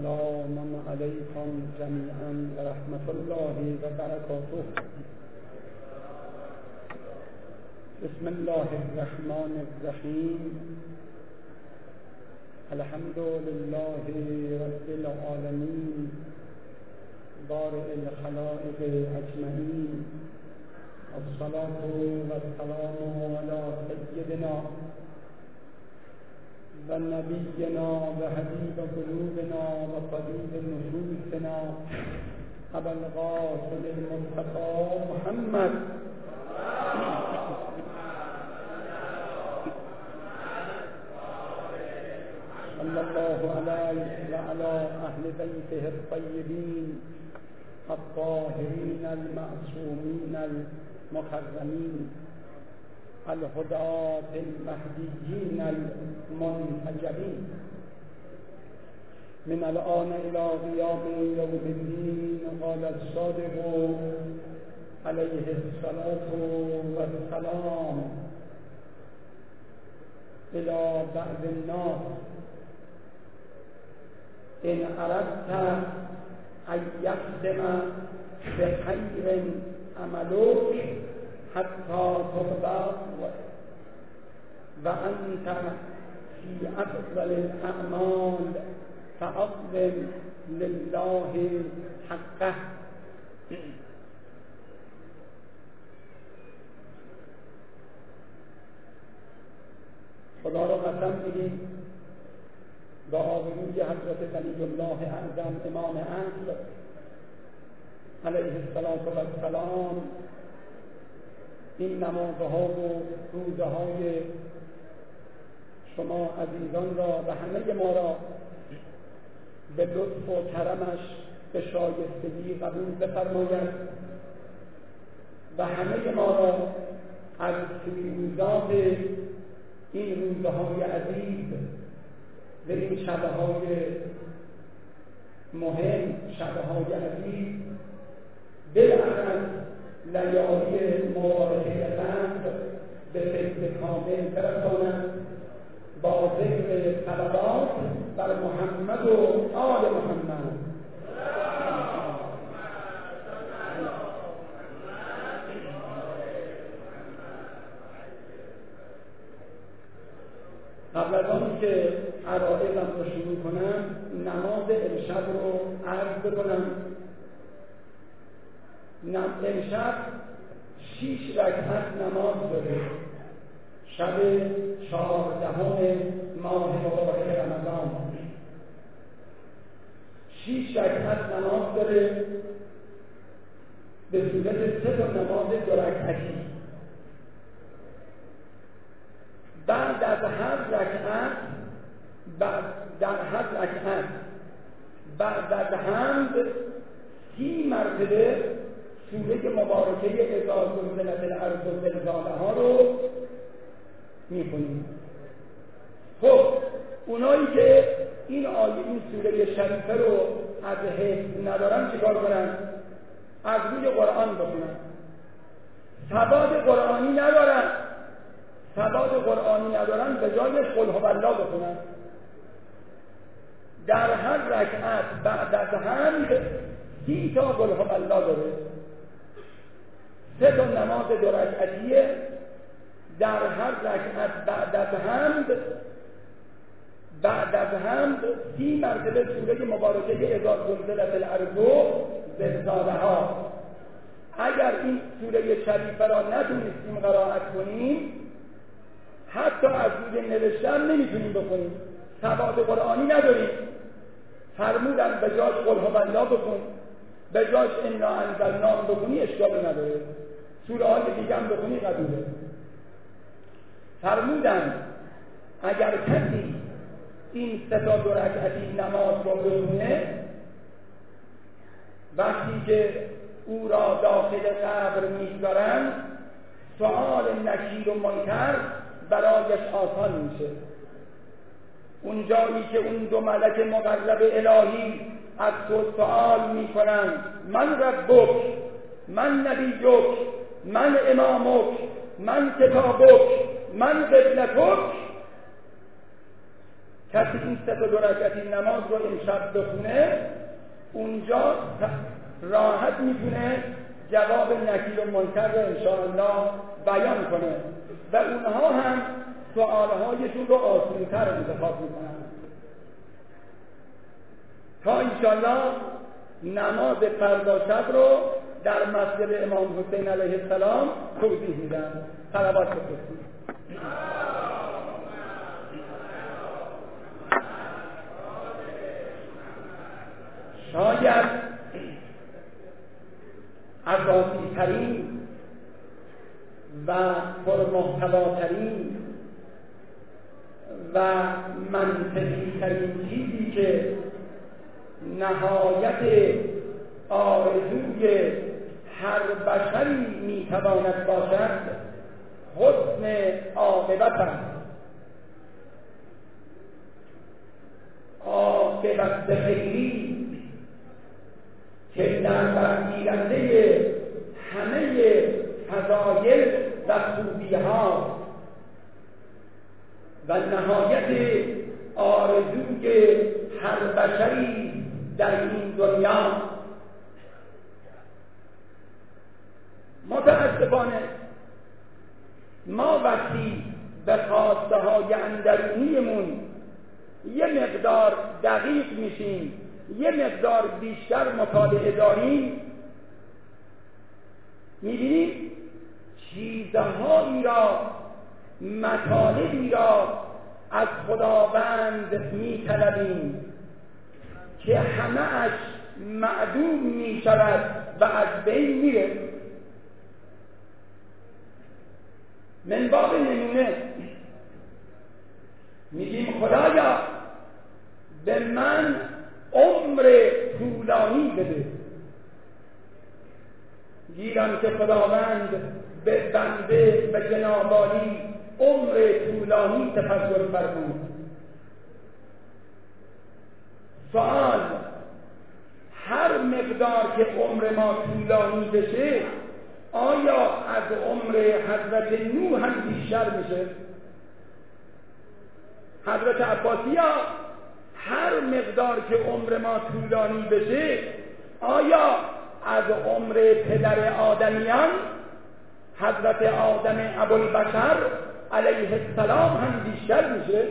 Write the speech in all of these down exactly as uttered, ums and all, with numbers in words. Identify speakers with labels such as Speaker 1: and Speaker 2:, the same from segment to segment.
Speaker 1: سلام علیکم جمیعا و رحمت الله و برکاته. بسم الله الرحمن الرحیم. الحمد لله رب العالمین بارئ الخلائق اجمعین. الصلاة والسلام علی سیدنا و نبینا و حبیب قلوبنا و طبیب نفوسنا ابا القاسم المصطفى محمد صلی الله علیه و علی اهل بیته الطیبین الطاهرین المعصومین المکرمین الهداة المهدیین المنتجبین من الآن إلى قیام یوم الدین. قال الصادق علیه الصلاة والسلام إلى بعض الناس: إن أردت أن يختم بخير عملك حتى تقبل وأنت في أفضل الأعمال فأظلم لله حقه. خدا را قسم می‌دیم با آبروی حضرت ولی الله اعظم امام عصر علیه السلام این نمازها و روزه های شما عزیزان را و همه ما را به لطف و کرمش به شایستگی قبول بفرماید و همه ما را از فیوزات این روزه های عزیز و این شبه های مهم، شبه های عزیز، بالاخص لیالی مبارکه قدر به فیض کامل برساند با ذکر صلوات بر محمد و آل محمد. قبل از آن که عرائضم رو شروع کنم نماز امشب رو عرض بکنم. امشب شیش رکعت نماز داره. شب چهاردهم ماه مبارک رمضان شیش رکعت نماز داره به صورت سه تا نماز دو رکعتی. بعد از هر رکعت بعد در هر رکعت بعد از حمد سی مرتبه سوره مبارکه اذا زلزلت الارض زلزالها رو میخونیم. خب اونایی که این آیه این سوره شریفه رو از حفظ ندارن چیکار کنن؟ از روی قرآن بخونن. سواد قرآنی ندارن سواد قرآنی ندارن به جای قل هو الله بخونن. در هر رکعت بعد از حمد سی تا قل هو الله داره. سه تا نماز دو رکعتیه. در هر رکعت بعد از حمد بعد از حمد سی مرتبه سوره مبارکه اذا زلزلت الارض زلزالها. اگر این سوره شریفه را نتونستیم قرائت کنیم حتی از روی نوشتن نمیتونیم بکنیم. سواد قرآنی نداریم. فرمودن به جاش قل هو الله بکن، به جاش انا انزلناه بکنی اشکالی نداره. سوره های دیگه هم بکنی قبوله. فرمودن اگر کسی این سه تا دو رکعتی نماز رو بخونه وقتی که او را داخل قبر می‌گذارند سؤال نکیر و منکر برایش آسان میشه. اون جایی که اون دو ملک مقرب الهی از تو سؤال میکنند من ربک، من نبیک، من امامک، من کتابک، من قبلتک، کسی این سه تا دو رکعتی نماز رو امشب بخونه اونجا راحت میتونه جواب نکیر و منکر رو انشاءالله بیان کنه و اونها هم سوالهایشون رو آسان‌تر انتخاب میکنن تا انشاءالله نماز فردا شب رو در مسجد امام حسین علیه السلام توضیح میدم. صلوات بفرستید. شاید اساسی ترین و پرمحتواترین و منطقی ترین چیزی که نهایت آرزوی هر بشری میتواند باشد حسن عاقبت است. عاقبت خیری که در برگیرنده همه فضایل و خوبی ها و نهایت آرزوی هر بشری در این دنیا. متاسفانه ما وقتی به خواسته های اندرونیمون یه مقدار دقیق میشیم، یه مقدار بیشتر مطالعه داریم، میبینیم چیزهایی را، مطالبی را از خداوند میطلبیم که همه اش معدوم میشود و از بین میره. من باب نمونه میگیم خدایا به من عمر طولانی بده. گیرم که خداوند به بنده و جناب عالی عمر طولانی تفضل فرمود. سوال: هر مقدار که عمر ما طولانی بشه آیا از عمر حضرت نوح هم بیشتر میشه؟ حضرت عباسی ها هر مقدار که عمر ما طولانی بشه آیا از عمر پدر آدمیان حضرت آدم ابوالبشر علیه السلام هم بیشتر میشه؟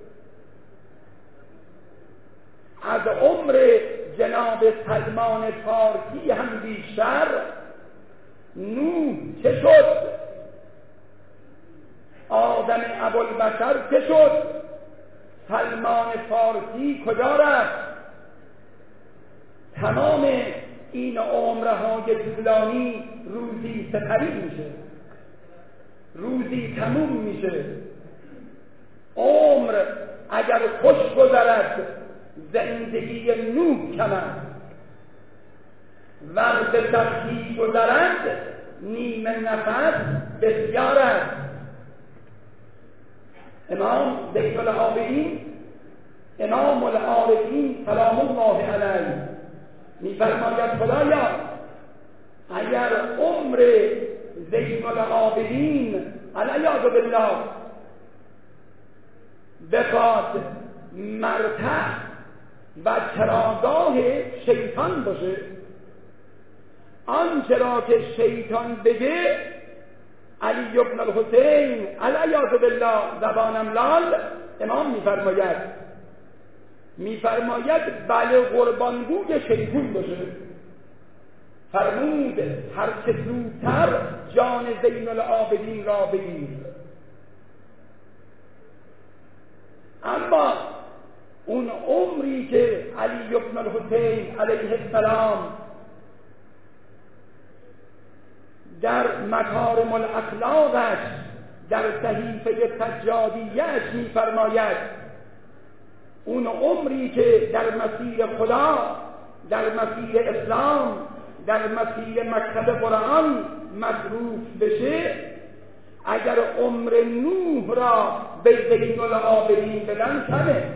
Speaker 1: از عمر جناب سلمان فارسی هم بیشتر؟ نوح چه شد؟ آدم ابوالبشر چه شد؟ سلمان فارسی کجا رفت؟ تمام این عمرهای طولانی روزی سپری میشه، روزی تموم میشه. عمر اگر خوش گذرد زندگی نوح کم است، ور به سختی گذرد نیمه نفس بسیار است. امام زین العابدین امام العارفین سلام الله علیه می‌فرماید خدایا اگر عمر زین العابدین علیه بالله بخواد مرتع و چراگاه شیطان باشه، آنچه را که شیطان بگه علی ابن الحسین علیه بالله زبانم لال امام میفرماید میفرماید بله قربانگوی شیطان باشه. فرمود هر چه زودتر جان زین العابدین را بگیر. اما اون عمری که علی ابن الحسین علیه السلام در مکارم الاخلاقش در صحیفه سجادیه‌اش می‌فرماید اون عمری که در مسیر خدا، در مسیر اسلام، در مسیر مکتب قرآن مصروف بشه، اگر عمر نوح را به زین العابدین بدن کمه.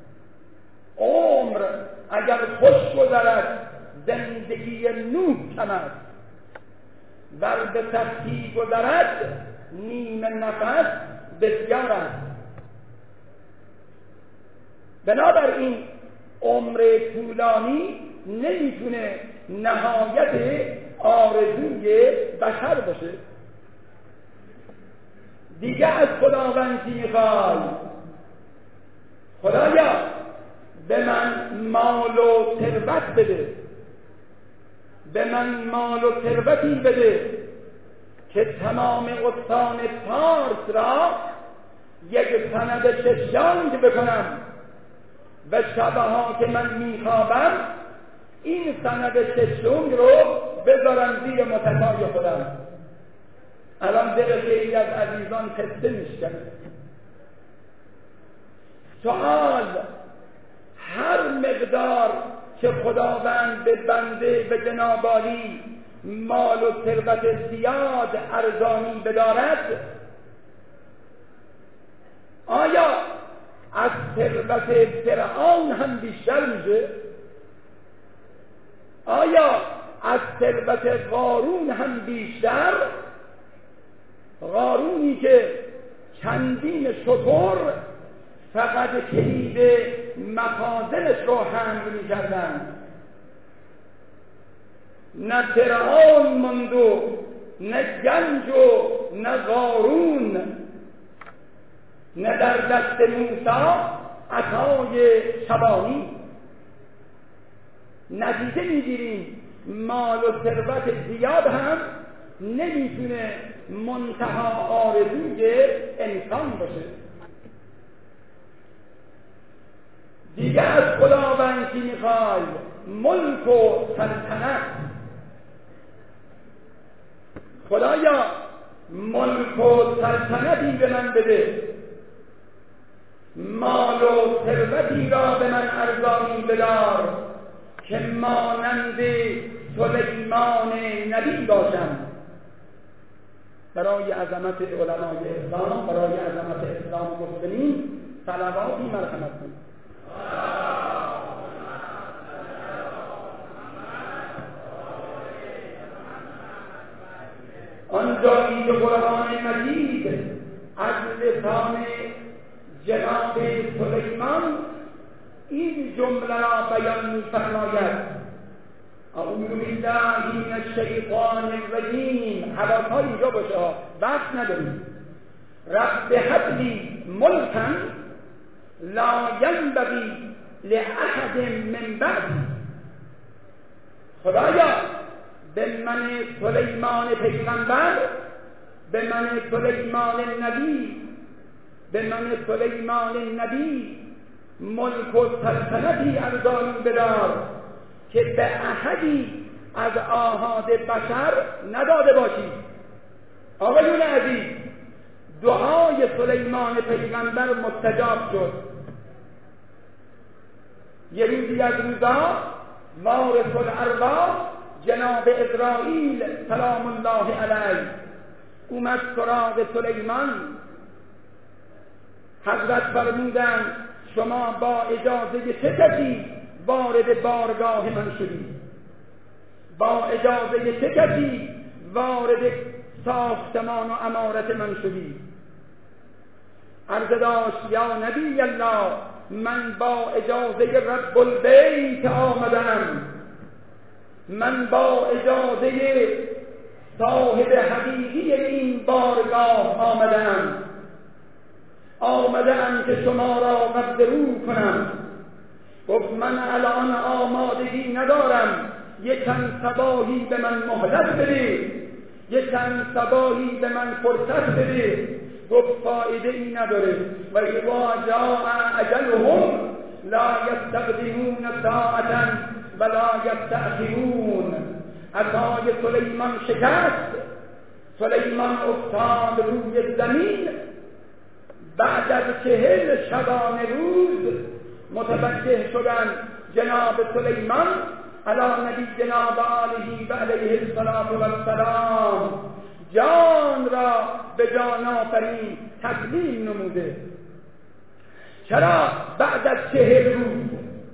Speaker 1: عمر اگر خوش گذرد زندگی نوح کم است، ور به سختی گذرد نیمه نفس بسیار است. بنابراین عمر طولانی نمیتونه نهایت آرزوی بشر باشه. دیگه از خداوند چی میخوای؟ خدایا به من مال و ثروت بده، به من مال و ثروتی بده که تمام استان فارس را یک سند ششانگ بکنم و شبها که من میخوابم این سند ششانگ رو بذارم زیر متکای خودم. الان دل خیلی از عزیزان پسته میشکنه. سوال: هر مقدار که خداوند به بنده به جناب عالی مال و ثروت زیاد ارزانی بدارد، آیا از ثروت فرعون هم بیشتر میشه؟ آیا از ثروت قارون هم بیشتر؟ قارونی که چندین شتر فقط کلید مخازنش رو حمل می‌کردن. نه فرعون موند و نه گنج و نه قارون، نه در دست موسی عصای شبانی. نتیجه می‌گیریم مال و ثروت زیاد هم نمیتونه منتها آرزوی انسان باشه. دیگه از خداوند چی میخوای؟ ملک و سلطنت. خدایا ملک و سلطنتی به من بده، مال و ثروتی را به من ارزانی بدار که مانند سلیمان نبی باشم. برای عظمت علمای اسلام، برای عظمت اسلام مسلمین صلواتی مرحمت کنید. آنجایی که قرآن مجید از لسان جناب سلیمان این جمله را بیان می‌فرماید: اعوذ بالله من الشیطان الرجیم. حواس‌ها اینجا باشه ها، وقت نداریم. رب هب لی ملکا لا ینبغی لأحد من بعدی. خدایا به من سلیمان پیغمبر، به من سلیمان نبی، به من سلیمان نبی ملک و سلطنتی ارزانی بدار که به احدی از آحاد بشر نداده باشی. آقایون عزیز، دعای سلیمان پیغمبر مستجاب شد. یه روزی از روزا وارث الارواح جناب اسرائیل سلام الله علیه اومد سراغ سلیمان. حضرت فرمودند شما با اجازه چه کسی وارد بارگاه من شدی؟ با اجازه چه کسی وارد ساختمان و عمارت من شدی؟ عرض داشت یا نبی الله، من با اجازه رب البیت آمدم، من با اجازه صاحب حقیقی این بارگاه آمدم، آمدم که شما را قبض رو کنم. گفت من الان آمادگی ندارم، یک چند صباحی به من مهلت بده، یک چند صباحی به من فرصت بده. گفت فایده ای نداره و اذا جاء اجلهم لا یستقدمون ساعة ولا یستأخرون. عصای سلیمان شکست، سلیمان افتاد روی زمین. بعد از چهل شبانه روز متوجه شدن جناب سلیمان علی نبی جناب علیه و علیه السلام جان را به جان آفرین تسلیم نموده. چرا بعد از چهل روز؟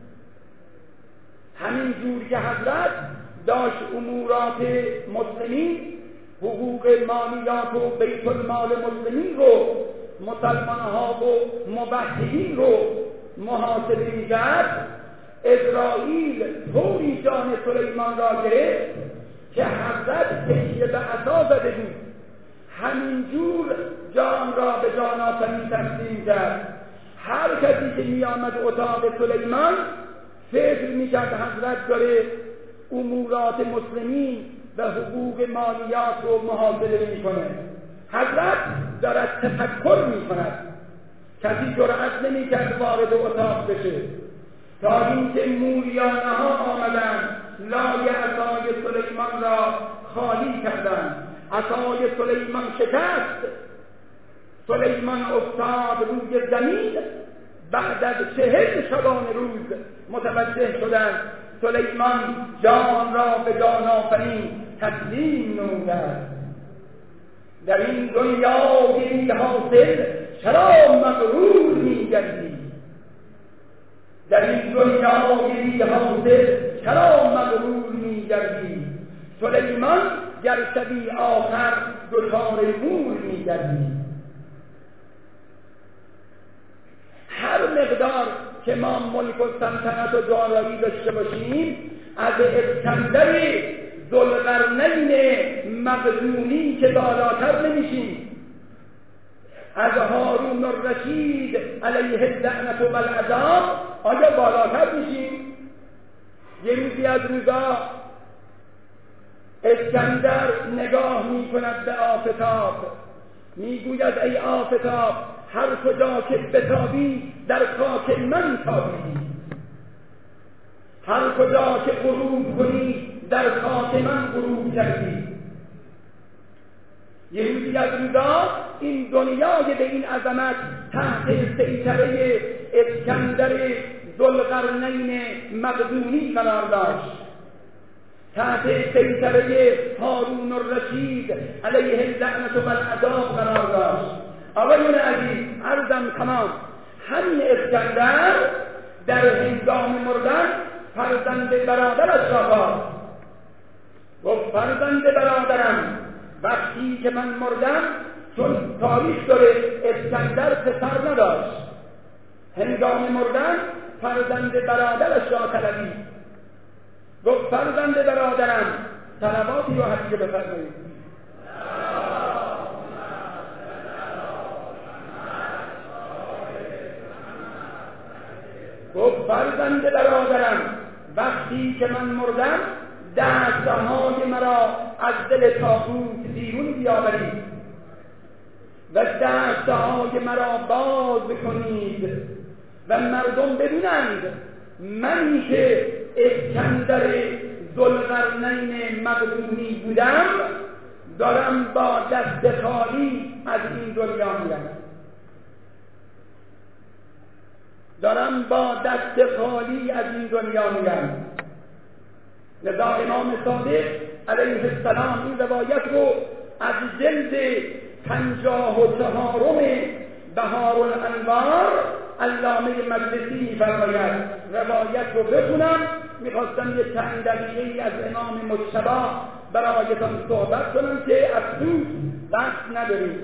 Speaker 1: همین جور که حضرت داشت امورات مسلمین، حقوق مالیات و بیت المال مسلمین رو، مسلمان ها و موحدین رو محاسبه می‌کرد، اسرائیل طوری جان سلیمان را گرفت که حضرت تکیه به عصا زده بود، همینجور جان را به جان آفرین تسلیم کرد. هر کسی که می آمد اتاق سلیمان فکر می کرد حضرت داره امورات مسلمین و حقوق مالیات رو محاسبه می کنه. حضرت دارد تفکر می کند. کسی جرأت نمی کرد وارد اتاق بشه تا اینکه موریانه ها آمدن لای عصای سلیمان را خالی کردند. عصای سلیمان شکست، سلیمان افتاد روی زمین. بعد از چهل شبانه روز متوجه شدند سلیمان جان را به جان آفرین تسلیم نمود. در این دنیا بی حاصل چرا مغرور می‌گردی؟ در این دنیا بی حاصل چرا مغرور می‌گردی؟ سلیمان گر شبی آخر دچار مور می‌گردی. هر مقدار که ما ملک و سلطنت و دارایی داشته باشیم، از اسکندر ذوالقرنین مقدونی که بالاتر نمیشیم، از هارون الرشید علیه اللعنت و العذاب آیا بالاتر میشیم؟ یه روزی از روزا اسکندر نگاه میکند به آفتاب، میگوید ای آفتاب هر کجا که بتابی در خاک من تابی، هر کجا که غروب کنی در خاک من غروب کردی. یه روزی از روزا این دنیای به این عظمت تحت سیطره اسکندر ذوالقرنین مقدونی قرار داشت، تحت سیطره هارون الرشید علیه اللعنت و العذاب قرار داشت. آقایون عزیز عرضم تمام، همین اسکندر در هنگام مردن فرزند برادرش را خواست، گفت فرزند برادرم وقتی که من مردم، چون تاریخ داره اسکندر پسر نداشت، هنگام مردن فرزند برادرش را طلبید. گفت فرزند برادرم طلباتی رو هدیه بفرمایید. گفت فرزند برادرم وقتی که من مردم دستهای مرا از دل تابوت بیرون بیاورید و دستهای مرا باز بکنید و مردم ببینند منی که اسکندر ذوالقرنین مقدونی بودم دارم با دست خالی از این دنیا میرم، دارم با دست خالی از این دنیا میرم. لذا امام صادق علیه السلام این روایت رو از جلد پنجاه و چهارم بهار الانوار علامه مجلسی می‌فرماید. روایت رو بخونم، میخواستم یه چند دقیقه‌ای از امام مجتبی برایتان صحبت کنم که افسوس وقت نداریم.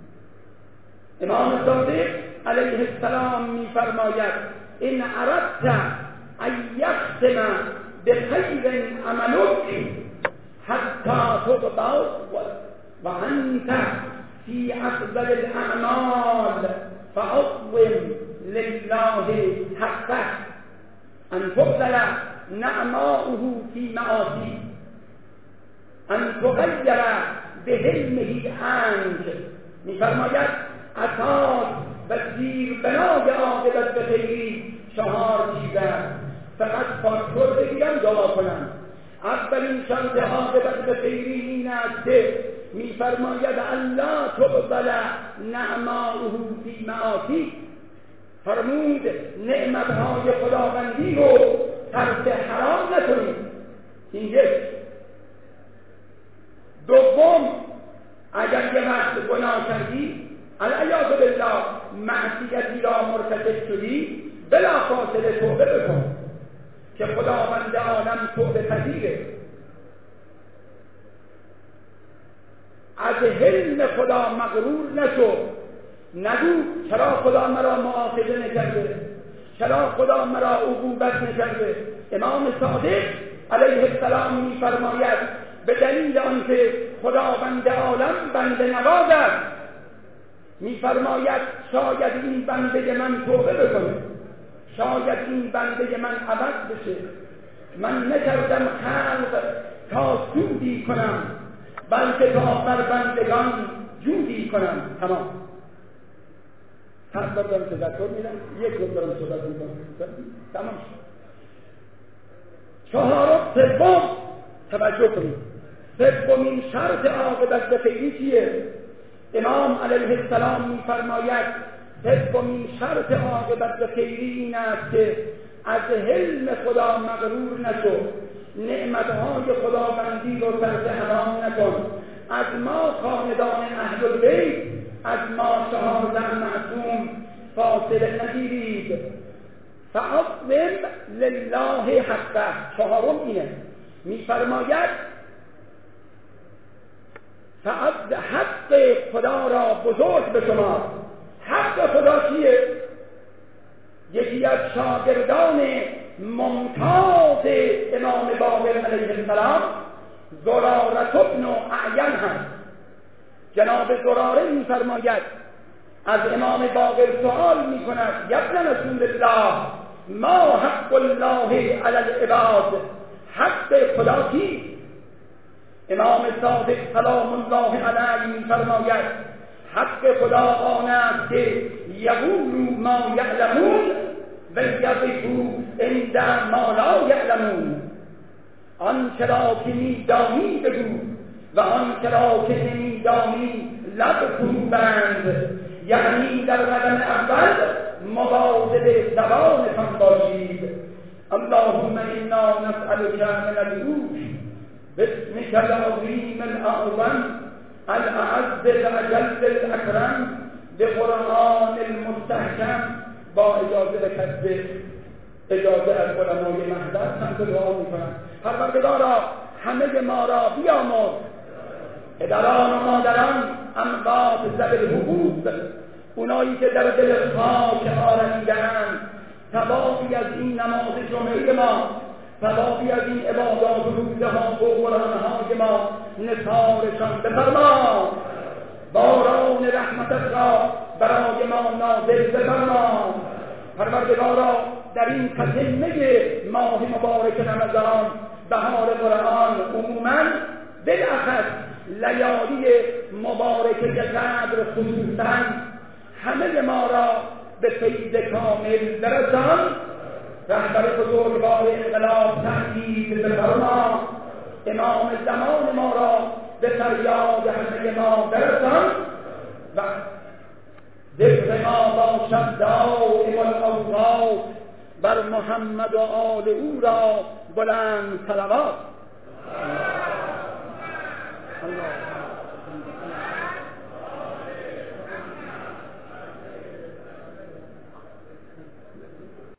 Speaker 1: امام صادق علیه السلام می‌فرماید این اردت ان یختم بخیر عملک حتی تقبل و انت فی افضل الاعمال فاقوم لله حقه ان تبذل نعماؤه فی معاصی ان تغیر بحلمه عنک. می‌فرماید اساس و زیربنای عاقبت به خیری چهار چیز است. فقط فاکتور بگیرم دعا کنم. اولین شرط عاقبت به خیری این است که می‌فرماید الله تقبل نعماؤه فی معاصی، فرمود نعمت‌های خداوندی رو صرف حرام نکنید. این یک. دوم، اگر یه وقت گناه کردی علیاذ بالله معصیتی را مرتکب شدی بلافاصله توبه بکن که خداوند عالم توبه پذیره. از حلم خدا مغرور نشو، نگو چرا خدا مرا مؤاخذه نکرده، چرا خدا مرا عقوبت نکرده؟ امام صادق علیه السلام می‌فرماید به دلیل آنکه خداوند عالم بنده نواز است، می‌فرماید شاید این بنده من توبه بکنه، شاید این بنده من عوض بشه. من نکردم خلق تا سودی کنم، بلکه تا بر بندگان جودی کنم. تمام. هر دارم تذکر میدم، یک روز دارم صحبت میکنم، تمام شد. چهارم سوم توجه کنید، سومین شرط عاقبت به خیری چیه؟ امام علیه السلام میفرماید سومین شرط عاقبت به خیری این است که از حلم خدا مغرور نشو، نعمتهای خداوندی رو طرز حرام نکن. از ما خاندان اهل البیت، از ما شهادت معصوم فاصله نگیرید. فعظم لله حقه. چهارم اینه، میفرماید فعظم حق خدا را بزرگ به شما. حق خدا چیه؟ یکی از شاگردان ممتاز امام باقر علیه السلام زرارة بن اعین هست. جناب زراره می‌فرماید از امام باقر سوال می‌کند یا ابن رسول الله ما حق الله علی العباد؟ حق خدا چیست؟ امام صادق سلام الله علیه می‌فرماید حق خدا آن است که یقولوا ما یعلمون و یقفوا عند ما لا یعلمون. آنچه را که می‌دانی بگو و آنچه را که نمی‌دانی لب فرو بند. یعنی در قدم اول مواظب زبانتان باشید. اللهم انا نسألك من الروح باسمك العظیم الاعظم الاعز الاجل الاکرم بقرآن المستحکم. با اجازه به کسب اجازه از علمای محضر چند دعا میکنم. پروردگارا همه ما را بیامرز، پدران و مادران، اموات ذوی الحقوق، اونایی که در دل خاک آرمیده‌اند، ثوابی از این نماز جمعه ما، ثوابی از این عبادات و روزه‌ها و قرآن‌های ما نثارشان بفرما. باران رحمتت را برای ما نازل بفرما. پروردگارا در این تتمه ماه مبارک رمضان، بهار قرآن، عموماً بالاخص لیالی مبارکه قدر خصوصاً همه ما را به فیض کامل برسان. رهبر بزرگوار انقلاب تأیید بفرما. امام زمان ما را به فریاد همه ما برسان و ذکر ما باشد دائم الاوقات بر محمد و آل او را بلند صلوات. الله